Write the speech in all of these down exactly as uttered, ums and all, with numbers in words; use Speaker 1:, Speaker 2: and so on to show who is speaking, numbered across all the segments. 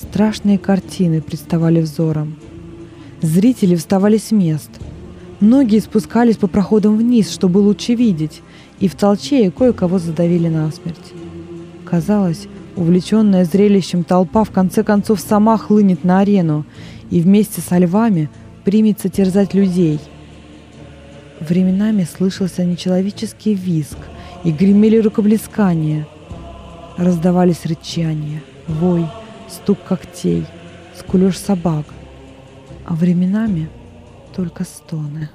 Speaker 1: Страшные картины представали взором. Зрители вставали с мест. Многие спускались по проходам вниз, чтобы лучше видеть, и в толчее кое-кого задавили насмерть. Казалось, увлеченная зрелищем толпа в конце концов сама хлынет на арену и вместе со львами примется терзать людей. Временами слышался нечеловеческий визг, и гремели рукоплескания. Раздавались рычания, вой, стук когтей, скулёж собак, а временами только стоны.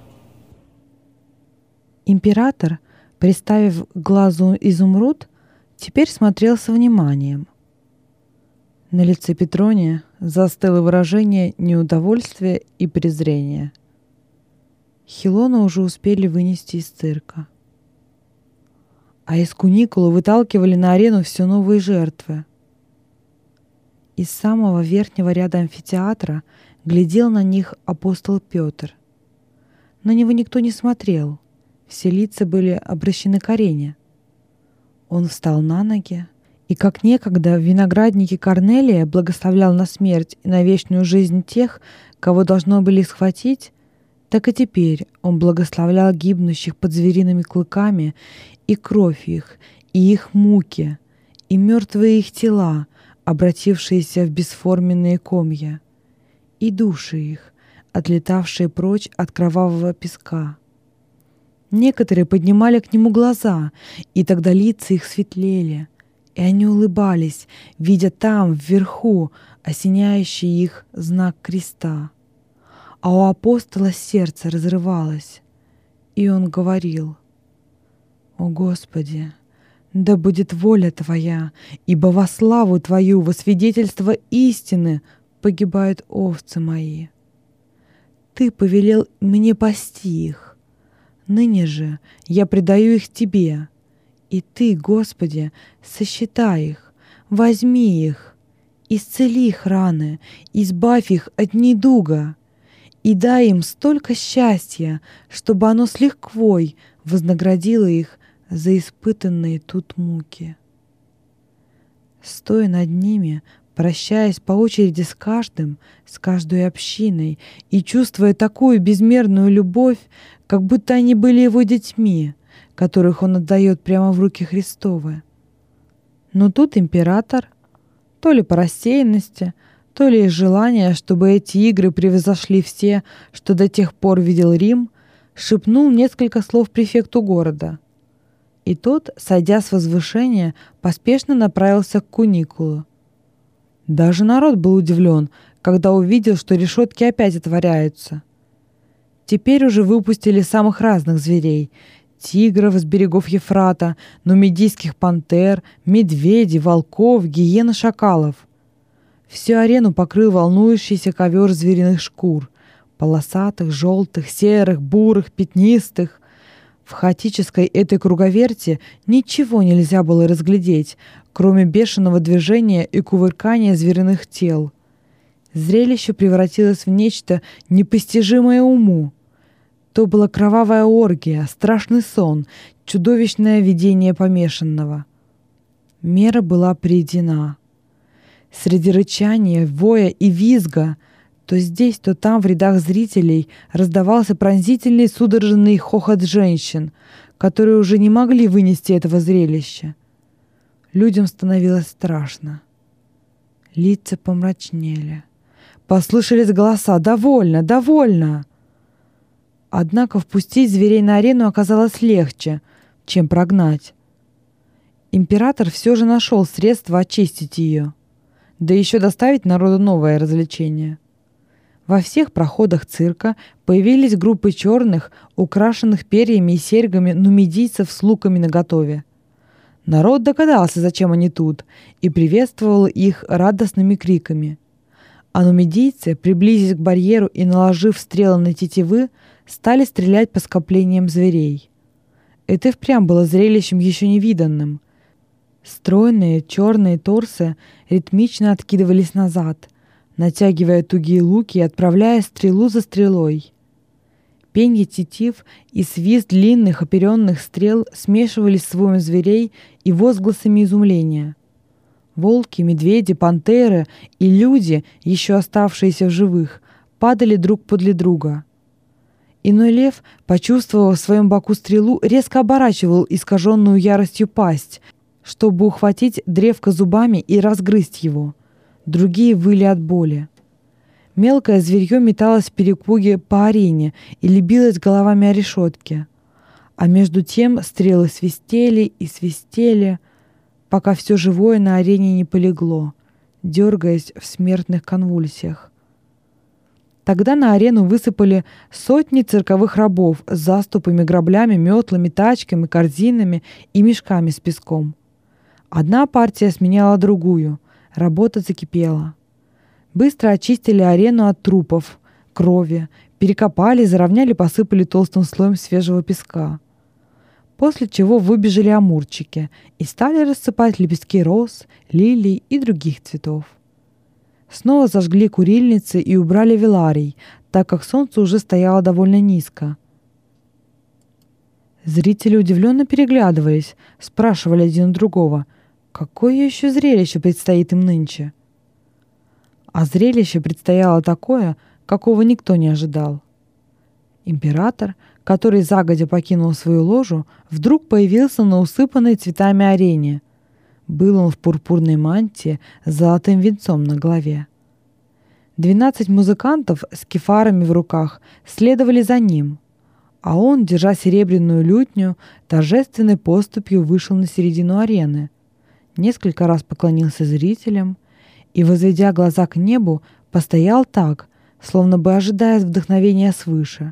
Speaker 1: Император, приставив к глазу изумруд, теперь смотрел со вниманием. На лице Петрония застыло выражение неудовольствия и презрения. Хилона уже успели вынести из цирка. А из куникулы выталкивали на арену все новые жертвы. Из самого верхнего ряда амфитеатра глядел на них апостол Петр. На него никто не смотрел, все лица были обращены к арене. Он встал на ноги, и как некогда в винограднике Корнелия благословлял на смерть и на вечную жизнь тех, кого должно были схватить, так и теперь он благословлял гибнущих под звериными клыками и кровь их, и их муки, и мертвые их тела, обратившиеся в бесформенные комья, и души их, отлетавшие прочь от кровавого песка. Некоторые поднимали к нему глаза, и тогда лица их светлели, и они улыбались, видя там, вверху, осеняющий их знак креста. А у апостола сердце разрывалось, и он говорил: «О Господи, да будет воля Твоя, ибо во славу Твою, во свидетельство истины погибают овцы мои. Ты повелел мне пасти их, ныне же я предаю их Тебе, и Ты, Господи, сосчитай их, возьми их, исцели их раны, избавь их от недуга, и дай им столько счастья, чтобы оно с лихвой вознаградило их за испытанные тут муки». Стоя над ними, прощаясь по очереди с каждым, с каждой общиной, и чувствуя такую безмерную любовь, как будто они были его детьми, которых он отдает прямо в руки Христовы. Но тут император, то ли по рассеянности, то ли из желания, чтобы эти игры превзошли все, что до тех пор видел Рим, шепнул несколько слов префекту города. И тот, сойдя с возвышения, поспешно направился к куникулу. Даже народ был удивлен, когда увидел, что решетки опять отворяются. Теперь уже выпустили самых разных зверей: тигров с берегов Ефрата, нумидийских пантер, медведей, волков, гиен и шакалов. Всю арену покрыл волнующийся ковер звериных шкур, полосатых, желтых, серых, бурых, пятнистых. В хаотической этой круговерти ничего нельзя было разглядеть, кроме бешеного движения и кувыркания звериных тел. Зрелище превратилось в нечто непостижимое уму. То была кровавая оргия, страшный сон, чудовищное видение помешанного. Мера была приведена. Среди рычания, воя и визга то здесь, то там в рядах зрителей раздавался пронзительный судорожный хохот женщин, которые уже не могли вынести этого зрелища. Людям становилось страшно. Лица помрачнели. Послышались голоса: «Довольно! Довольно!» Однако впустить зверей на арену оказалось легче, чем прогнать. Император все же нашел средства очистить ее, да еще доставить народу новое развлечение. Во всех проходах цирка появились группы черных, украшенных перьями и серьгами нумидийцев с луками наготове. Народ догадался, зачем они тут, и приветствовал их радостными криками. А нумидийцы, приблизясь к барьеру и наложив стрелы на тетивы, стали стрелять по скоплениям зверей. Это впрямь было зрелищем еще невиданным. Стройные черные торсы ритмично откидывались назад, натягивая тугие луки и отправляя стрелу за стрелой. Пенье тетив и свист длинных оперенных стрел смешивались с воем зверей и возгласами изумления. Волки, медведи, пантеры и люди, еще оставшиеся в живых, падали друг подле друга. Иной лев, почувствовав в своем боку стрелу, резко оборачивал искаженную яростью пасть, чтобы ухватить древко зубами и разгрызть его. Другие выли от боли. Мелкое зверье металось в перепуге по арене или билось головами о решетки. А между тем стрелы свистели и свистели, пока все живое на арене не полегло, дергаясь в смертных конвульсиях. Тогда на арену высыпали сотни цирковых рабов с заступами, граблями, метлами, тачками, корзинами и мешками с песком. Одна партия сменяла другую. Работа закипела. Быстро очистили арену от трупов, крови, перекопали, заровняли, посыпали толстым слоем свежего песка. После чего выбежали амурчики и стали рассыпать лепестки роз, лилий и других цветов. Снова зажгли курильницы и убрали веларий, так как солнце уже стояло довольно низко. Зрители удивленно переглядывались, спрашивали один у другого, какое еще зрелище предстоит им нынче. А зрелище предстояло такое, какого никто не ожидал. Император, который загодя покинул свою ложу, вдруг появился на усыпанной цветами арене. Был он в пурпурной мантии с золотым венцом на голове. Двенадцать музыкантов с кефарами в руках следовали за ним, а он, держа серебряную лютню, торжественной поступью вышел на середину арены, несколько раз поклонился зрителям и, возведя глаза к небу, постоял так, словно бы ожидая вдохновения свыше.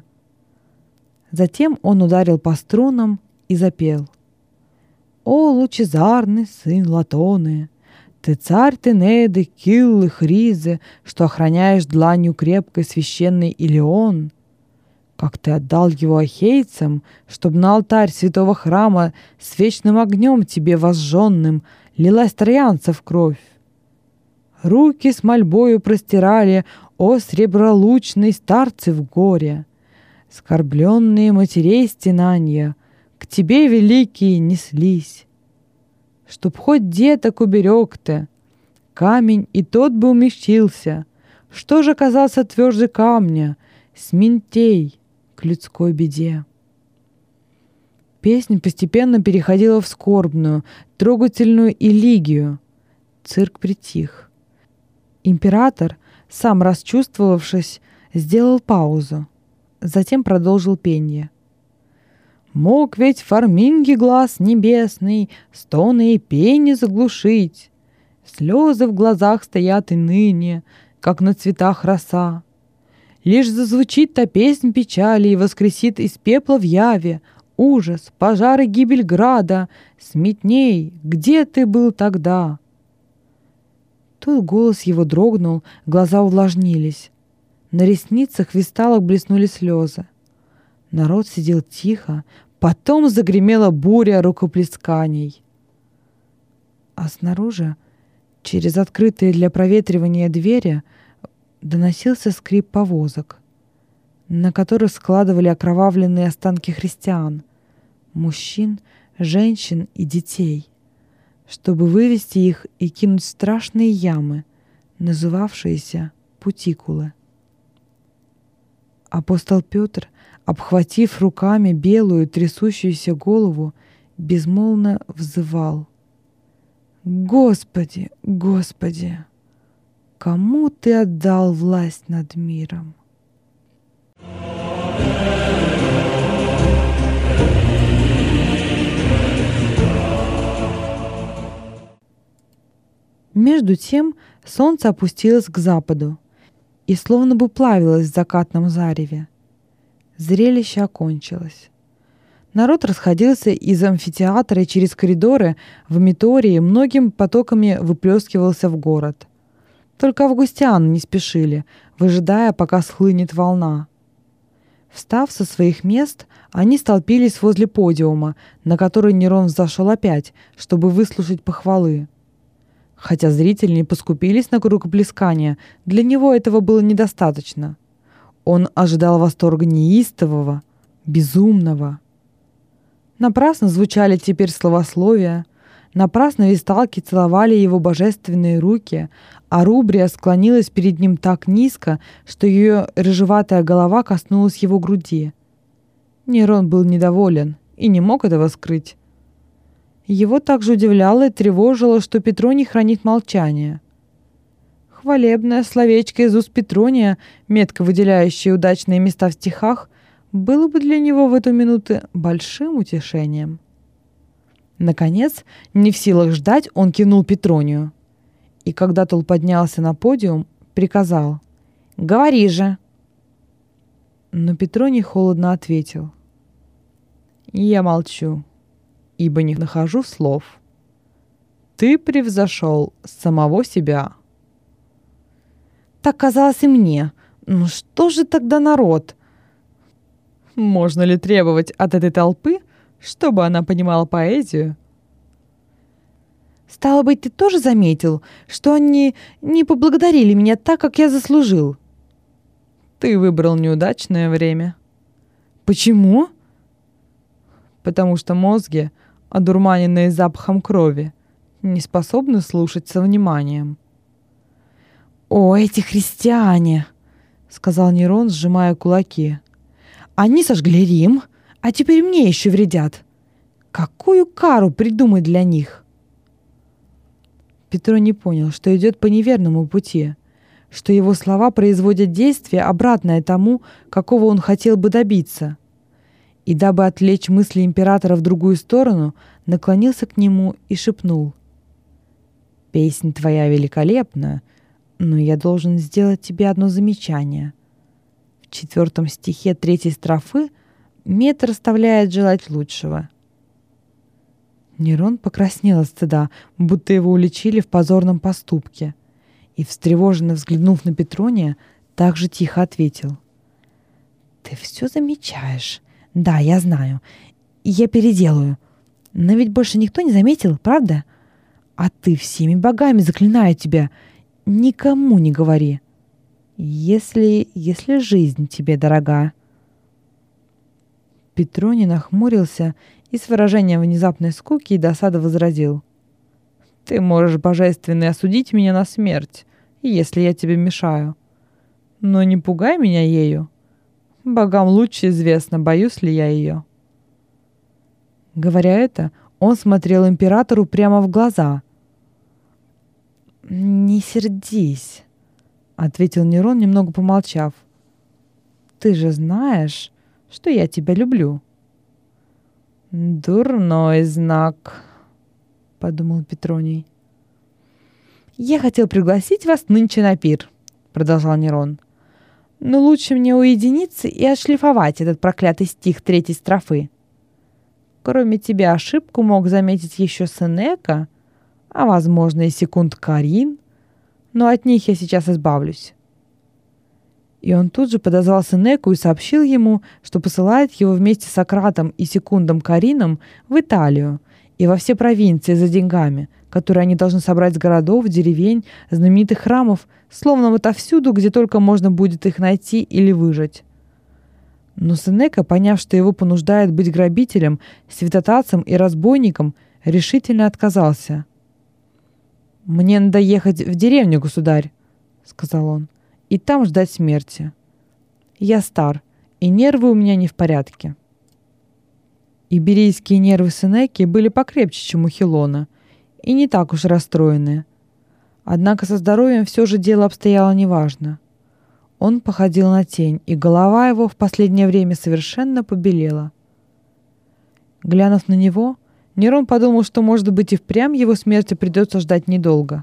Speaker 1: Затем он ударил по струнам и запел: «О, лучезарный сын Латоны, ты царь Тенеды, Киллы, Хризы, что охраняешь дланью крепкой священный Илеон. Как ты отдал его ахейцам, чтобы на алтарь святого храма с вечным огнем тебе возжженным лилась троянцев кровь. Руки с мольбою простирали, о, сребролучный старцы в горе. Скорбленные матерей стенанья к тебе, великие, неслись. Чтоб хоть деток уберег ты, камень и тот бы умягчился. Что же оказался тверже камня, сментей к людской беде». Песня постепенно переходила в скорбную, трогательную элегию. Цирк притих. Император, сам расчувствовавшись, сделал паузу. Затем продолжил пение. «Мог ведь Фарминги глаз небесный стоны и пение заглушить. Слезы в глазах стоят и ныне, как на цветах роса. Лишь зазвучит та песнь печали и воскресит из пепла в яве ужас, пожар и гибель града. Сметней, где ты был тогда?» Тут голос его дрогнул, глаза увлажнились. На ресницах висталок блеснули слезы. Народ сидел тихо, потом загремела буря рукоплесканий. А снаружи, через открытые для проветривания двери, доносился скрип повозок, на которых складывали окровавленные останки христиан, мужчин, женщин и детей, чтобы вывести их и кинуть в страшные ямы, называвшиеся путикулы. Апостол Петр, обхватив руками белую трясущуюся голову, безмолвно взывал: «Господи, Господи, кому Ты отдал власть над миром?» Между тем солнце опустилось к западу и словно бы плавилось в закатном зареве. Зрелище окончилось. Народ расходился из амфитеатра и через коридоры в амитории многими потоками выплескивался в город. Только августианы не спешили, выжидая, пока схлынет волна. Встав со своих мест, они столпились возле подиума, на который Нерон взошел опять, чтобы выслушать похвалы. Хотя зрители не поскупились на рукоплескания, для него этого было недостаточно. Он ожидал восторга неистового, безумного. Напрасно звучали теперь словословия, Напрасно весталки целовали его божественные руки, а Рубрия склонилась перед ним так низко, что ее рыжеватая голова коснулась его груди. Нерон был недоволен и не мог этого скрыть. Его также удивляло и тревожило, что Петроний хранит молчание. Хвалебное словечко из уст Петрония, метко выделяющее удачные места в стихах, было бы для него в эту минуту большим утешением. Наконец, не в силах ждать, он кивнул Петронию. И когда тот поднялся на подиум, приказал: «Говори же!» Но Петроний холодно ответил: «Я молчу, ибо не нахожу слов. Ты превзошел самого себя». «Так казалось и мне. Ну что же тогда народ?» «Можно ли требовать от этой толпы, чтобы она понимала поэзию?» «Стало быть, ты тоже заметил, что они не поблагодарили меня так, как я заслужил?» «Ты выбрал неудачное время». «Почему?» «Потому что мозги, одурманенные запахом крови, не способны слушать со вниманием». «О, эти христиане!» — сказал Нерон, сжимая кулаки. «Они сожгли Рим, а теперь мне еще вредят. Какую кару придумать для них?» Петроний понял, что идет по неверному пути, что его слова производят действие, обратное тому, какого он хотел бы добиться. И дабы отвлечь мысли императора в другую сторону, наклонился к нему и шепнул: «Песнь твоя великолепна, но я должен сделать тебе одно замечание. В четвертом стихе третьей строфы метр оставляет желать лучшего». Нерон покраснел от стыда, будто его уличили в позорном поступке, и, встревоженно взглянув на Петрония, так же тихо ответил: «Ты все замечаешь. Да, я знаю. Я переделаю. Но ведь больше никто не заметил, правда? А ты всеми богами заклинаю тебя. Никому не говори. Если... если жизнь тебе дорога». Петроний нахмурился и с выражением внезапной скуки и досады возразил: «Ты можешь, божественный, осудить меня на смерть, если я тебе мешаю. Но не пугай меня ею. Богам лучше известно, боюсь ли я ее». Говоря это, он смотрел императору прямо в глаза. «Не сердись», — ответил Нерон, немного помолчав. «Ты же знаешь, что я тебя люблю». «Дурной знак», — подумал Петроний. «Я хотел пригласить вас нынче на пир», — продолжал Нерон. «Но лучше мне уединиться и отшлифовать этот проклятый стих третьей строфы. Кроме тебя ошибку мог заметить еще Сенека, а, возможно, и секунд Карин, но от них я сейчас избавлюсь». И он тут же подозвал Сенеку и сообщил ему, что посылает его вместе с Сократом и Секундом Карином в Италию и во все провинции за деньгами, которые они должны собрать с городов, деревень, знаменитых храмов, словно вот отовсюду, где только можно будет их найти или выжать. Но Сенека, поняв, что его понуждает быть грабителем, святотатцем и разбойником, решительно отказался. «Мне надо ехать в деревню, государь», — сказал он, — «и там ждать смерти. Я стар, и нервы у меня не в порядке». Иберийские нервы Сенеки были покрепче, чем у Хилона, и не так уж расстроенные. Однако со здоровьем все же дело обстояло неважно. Он походил на тень, и голова его в последнее время совершенно побелела. Глянув на него, Нерон подумал, что, может быть, и впрямь его смерти придется ждать недолго.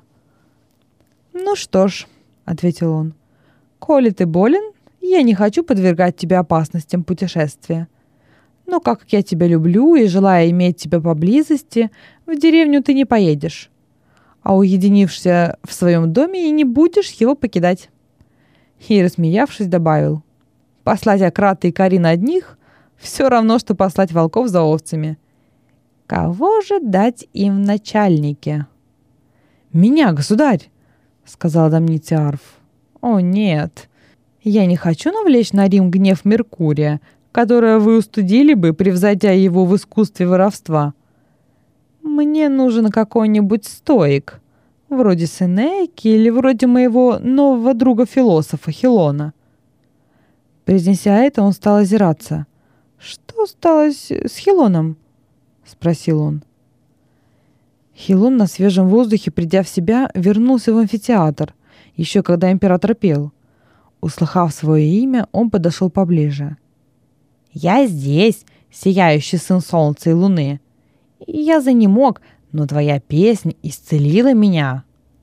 Speaker 1: «Ну что ж», — ответил он, — «коли ты болен, я не хочу подвергать тебя опасностям путешествия. Но как я тебя люблю и желаю иметь тебя поблизости, в деревню ты не поедешь, а уединившись в своем доме и не будешь его покидать». И, рассмеявшись, добавил: «Послать Акрата и Карина одних — все равно, что послать волков за овцами. Кого же дать им в начальнике?» «Меня, государь!» — сказал Домнитиарф. «О, нет, я не хочу навлечь на Рим гнев Меркурия, которое вы устудили бы, превзойдя его в искусстве воровства. Мне нужен какой-нибудь стоик, вроде Сенеки или вроде моего нового друга-философа Хилона». Произнеся это, он стал озираться. «Что стало с, с Хилоном?» — спросил он. Хилон на свежем воздухе, придя в себя, вернулся в амфитеатр, еще когда император пел. Услыхав свое имя, он подошел поближе. «Я здесь, сияющий сын солнца и луны. Я занемог, но твоя песня исцелила меня».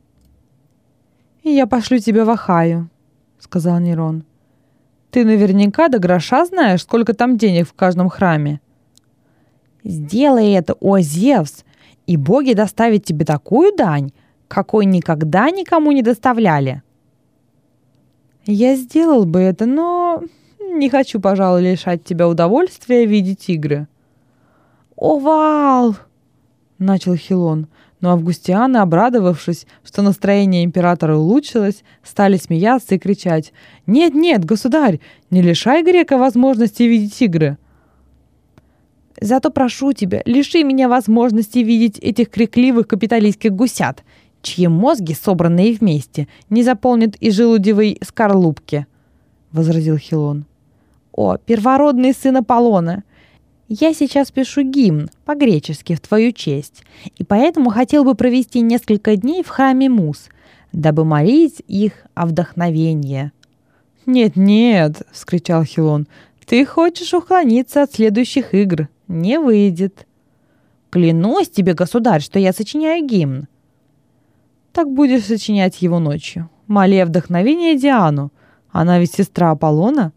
Speaker 1: «Я пошлю тебя в Ахаю», — сказал Нерон. «Ты наверняка до гроша знаешь, сколько там денег в каждом храме». «Сделай это, о Зевс, и боги доставят тебе такую дань, какой никогда никому не доставляли». «Я сделал бы это, но не хочу, пожалуй, лишать тебя удовольствия видеть игры». «О, Вал!» — начал Хилон, но Августианы, обрадовавшись, что настроение императора улучшилось, стали смеяться и кричать: «Нет, нет, государь, не лишай грека возможности видеть игры». «Зато прошу тебя, лиши меня возможности видеть этих крикливых капиталистских гусят, чьи мозги, собранные вместе, не заполнят и желудевой скорлупки», — возразил Хилон. «О, первородный сын Аполлона! Я сейчас пишу гимн по-гречески в твою честь, и поэтому хотел бы провести несколько дней в храме Мус, дабы молить их о вдохновении». «Нет-нет», — вскричал Хилон, — «ты хочешь уклониться от следующих игр. Не выйдет». «Клянусь тебе, государь, что я сочиняю гимн». «Так будешь сочинять его ночью. Моли о вдохновении Диану. Она ведь сестра Аполлона».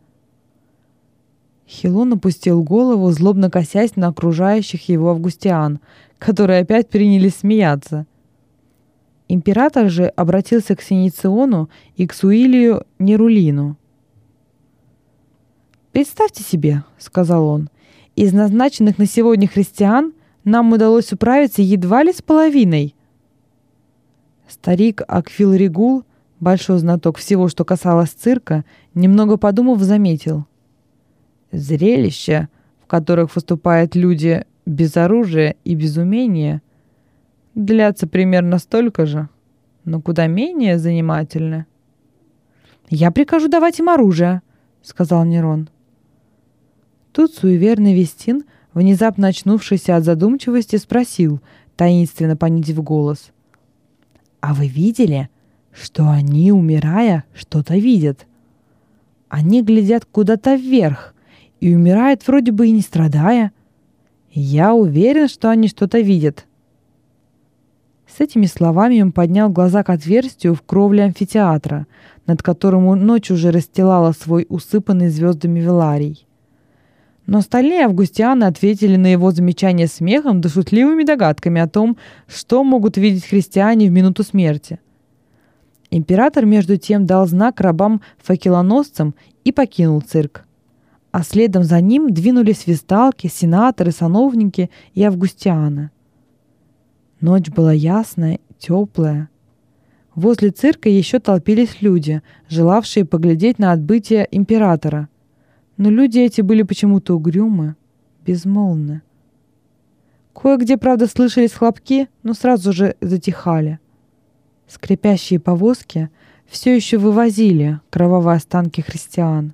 Speaker 1: Хилон опустил голову, злобно косясь на окружающих его августиан, которые опять принялись смеяться. Император же обратился к Синициону и к Суилию Нерулину. «Представьте себе, — сказал он, — из назначенных на сегодня христиан нам удалось управиться едва ли с половиной». Старик Аквил Регул, большой знаток всего, что касалось цирка, немного подумав, заметил: «Зрелища, в которых выступают люди без оружия и без умения, длятся примерно столько же, но куда менее занимательны». «Я прикажу давать им оружие», — сказал Нерон. Тут суеверный Вестин, внезапно очнувшийся от задумчивости, спросил, таинственно понизив голос: «А вы видели, что они, умирая, что-то видят? Они глядят куда-то вверх и умирают вроде бы и не страдая. Я уверен, что они что-то видят». С этими словами он поднял глаза к отверстию в кровле амфитеатра, над которым ночь уже расстилала свой усыпанный звездами веларий. Но остальные августианы ответили на его замечание смехом да шутливыми догадками о том, что могут видеть христиане в минуту смерти. Император, между тем, дал знак рабам-факелоносцам и покинул цирк. А следом за ним двинулись весталки, сенаторы, сановники и августианы. Ночь была ясная, теплая. Возле цирка еще толпились люди, желавшие поглядеть на отбытие императора. Но люди эти были почему-то угрюмы, безмолвны. Кое-где, правда, слышались хлопки, но сразу же затихали. Скрипящие повозки все еще вывозили кровавые останки христиан.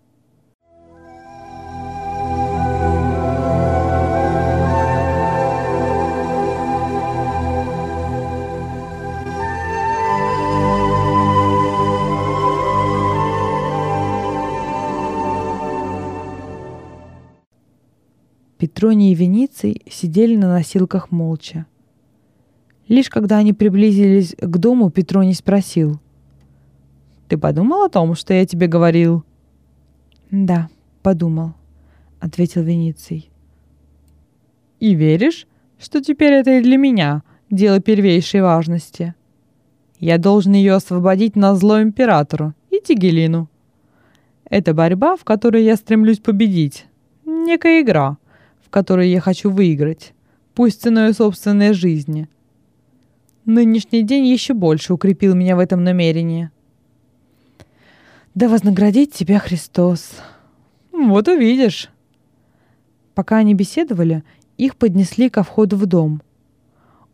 Speaker 1: Петроний и Вениций сидели на носилках молча. Лишь когда они приблизились к дому, Петроний спросил: «Ты подумал о том, что я тебе говорил?» «Да, подумал», — ответил Вениций. «И веришь, что теперь это и для меня дело первейшей важности? Я должен ее освободить назло императору и Тигелину. Это борьба, в которой я стремлюсь победить, некая игра, в которой я хочу выиграть, пусть ценой собственной жизни. Нынешний день еще больше укрепил меня в этом намерении». «Да вознаградит тебя Христос!» «Вот увидишь!» Пока они беседовали, их поднесли ко входу в дом.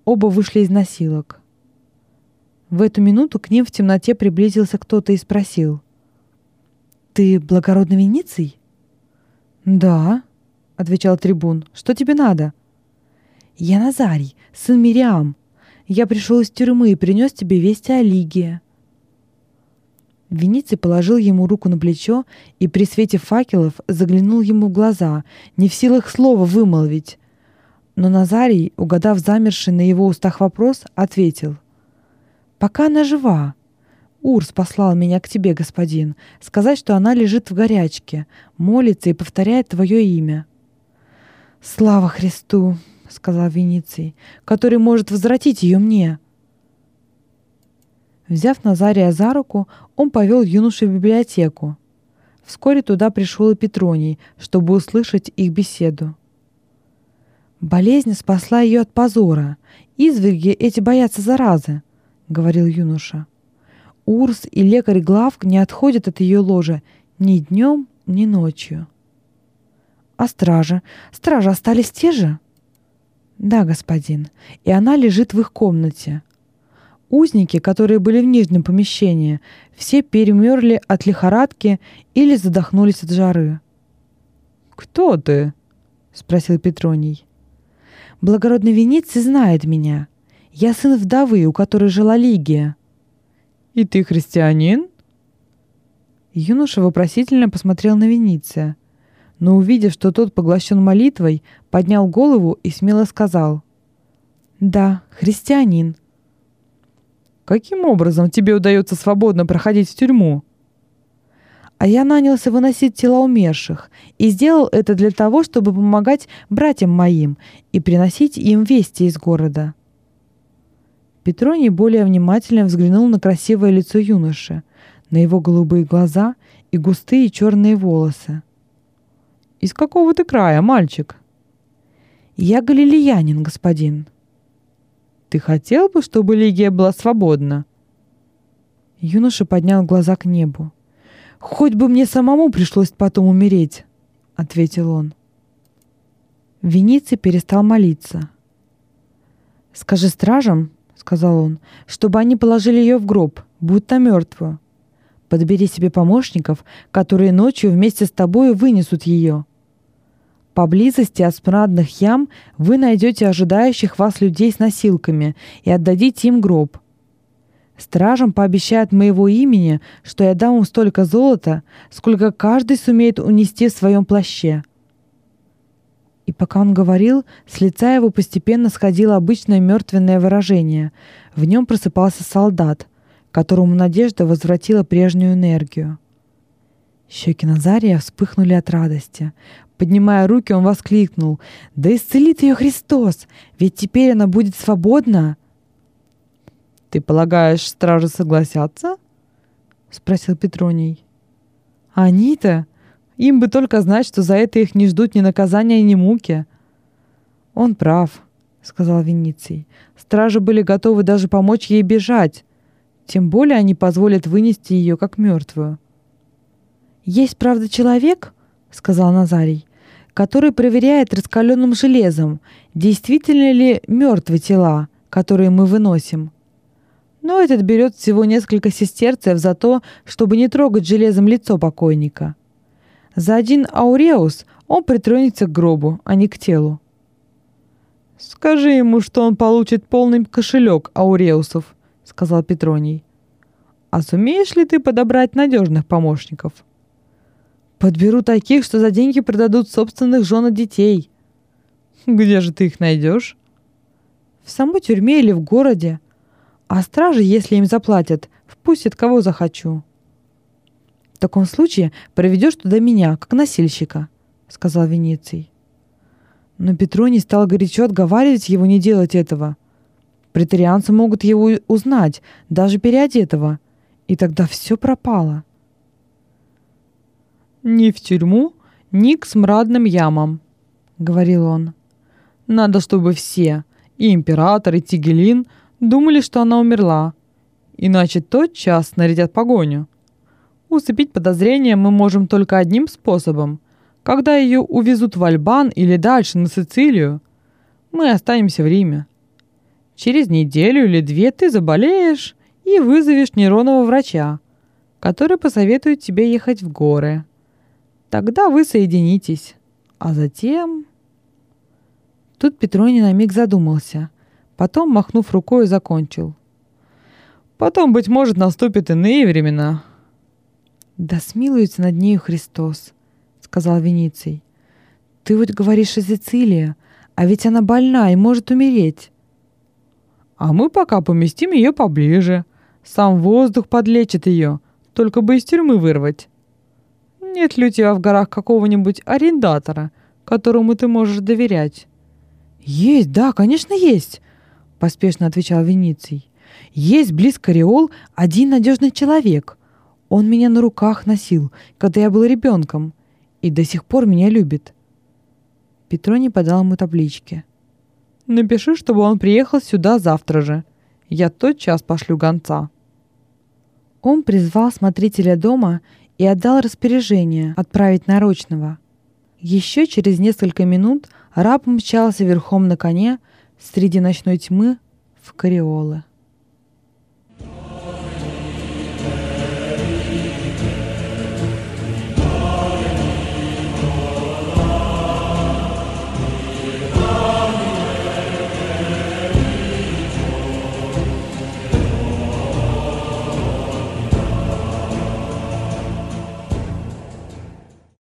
Speaker 1: оба вышли из носилок. В эту минуту к ним в темноте приблизился кто-то и спросил: «Ты благородный Вениций?» «Да», — отвечал трибун. «Что тебе надо?» «Я Назарий, сын Мириам. Я пришел из тюрьмы и принес тебе вести о Лигии». Вениций положил ему руку на плечо и при свете факелов заглянул ему в глаза, не в силах слова вымолвить. Но Назарий, угадав замерший на его устах вопрос, ответил: «Пока она жива. Урс послал меня к тебе, господин, сказать, что она лежит в горячке, молится и повторяет твое имя». «Слава Христу!» — сказал Вениций, «который может возвратить ее мне». Взяв Назария за руку, он повел юношу в библиотеку. Вскоре туда пришел и Петроний, чтобы услышать их беседу. «Болезнь спасла ее от позора. Изверги эти боятся заразы», — говорил юноша. «Урс и лекарь Глав не отходят от ее ложа ни днем, ни ночью». «А стражи? Стражи остались те же?» «Да, господин, и она лежит в их комнате. Узники, которые были в нижнем помещении, все перемерли от лихорадки или задохнулись от жары». «Кто ты?» — спросил Петроний. «Благородный Вениций знает меня. Я сын вдовы, у которой жила Лигия». «И ты христианин?» Юноша вопросительно посмотрел на Вениция, но, увидев, что тот поглощен молитвой, поднял голову и смело сказал: «Да, христианин». «Каким образом тебе удается свободно проходить в тюрьму?» «А я нанялся выносить тела умерших и сделал это для того, чтобы помогать братьям моим и приносить им вести из города». Петроний более внимательно взглянул на красивое лицо юноши, на его голубые глаза и густые черные волосы. «Из какого ты края, мальчик?» «Я галилеянин, господин». «Ты хотел бы, чтобы Лигия была свободна?» Юноша поднял глаза к небу. «Хоть бы мне самому пришлось потом умереть», — ответил он. Вениций перестал молиться. «Скажи стражам, — сказал он, — чтобы они положили ее в гроб, будто мертвую. Подбери себе помощников, которые ночью вместе с тобой вынесут ее. Поблизости от смрадных ям вы найдете ожидающих вас людей с носилками и отдадите им гроб. Стражам пообещай от моего имени, что я дам им столько золота, сколько каждый сумеет унести в своем плаще». И пока он говорил, с лица его постепенно сходило обычное мертвенное выражение. В нем просыпался солдат, которому надежда возвратила прежнюю энергию. Щеки Назария вспыхнули от радости. Поднимая руки, он воскликнул: «Да исцелит ее Христос! Ведь теперь она будет свободна!» «Ты полагаешь, стражи согласятся?» — спросил Петроний. «Они-то? Им бы только знать, что за это их не ждут ни наказания, ни муки». «Он прав», — сказал Вениций. «Стражи были готовы даже помочь ей бежать. Тем более они позволят вынести ее как мертвую». «Есть, правда, человек, — сказал Назарий, — который проверяет раскаленным железом, действительно ли мертвы тела, которые мы выносим. Но этот берет всего несколько сестерцев за то, чтобы не трогать железом лицо покойника. За один ауреус он притронется к гробу, а не к телу». «Скажи ему, что он получит полный кошелек ауреусов, — сказал Петроний. — А сумеешь ли ты подобрать надежных помощников?» «Подберу таких, что за деньги продадут собственных жен и детей». «Где же ты их найдешь?» «В самой тюрьме или в городе. А стражи, если им заплатят, впустят кого захочу». «В таком случае проведешь туда меня, как носильщика», — сказал Вениций. Но Петроний стал горячо отговаривать его не делать этого. Преторианцы могут его узнать, даже переодетого, и тогда все пропало. «Ни в тюрьму, ни к смрадным ямам, — говорил он. — Надо, чтобы все, и император, и Тигелин, думали, что она умерла, иначе тотчас снарядят погоню. Усыпить подозрения мы можем только одним способом. Когда ее увезут в Альбан или дальше, на Сицилию, мы останемся в Риме. Через неделю или две ты заболеешь и вызовешь нейронного врача, который посоветует тебе ехать в горы. Тогда вы соединитесь. А затем...» Тут Петроний на миг задумался. Потом, махнув рукой, закончил. «Потом, быть может, наступят иные времена». «Да смилуется над нею Христос», — сказал Вениций. «Ты вот говоришь о Сицилии, а ведь она больна и может умереть». «А мы пока поместим ее поближе. Сам воздух подлечит ее, только бы из тюрьмы вырвать. Нет ли у тебя в горах какого-нибудь арендатора, которому ты можешь доверять?» «Есть, да, конечно, есть», — поспешно отвечал Вениций. «Есть близ Кариол один надежный человек. Он меня на руках носил, когда я был ребенком, и до сих пор меня любит». Петроний подал ему таблички. «Напиши, чтобы он приехал сюда завтра же. Я тотчас пошлю гонца». Он призвал смотрителя дома и отдал распоряжение отправить нарочного. Еще через несколько минут раб мчался верхом на коне среди ночной тьмы в Кариолы.